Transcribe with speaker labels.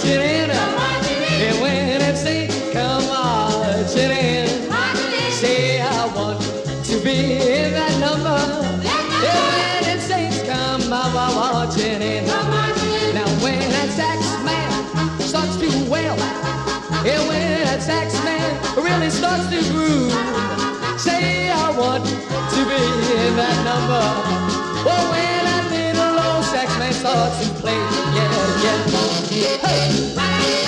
Speaker 1: marching in. And when it sings, come marching in. Say I want to be in that number. And when it sings, come marching in. Now when that sax man starts to wail, and when that sax man really starts to groove, say I want to be in that number. Well, when that little old sax man starts to play, yeah, yeah. Hey!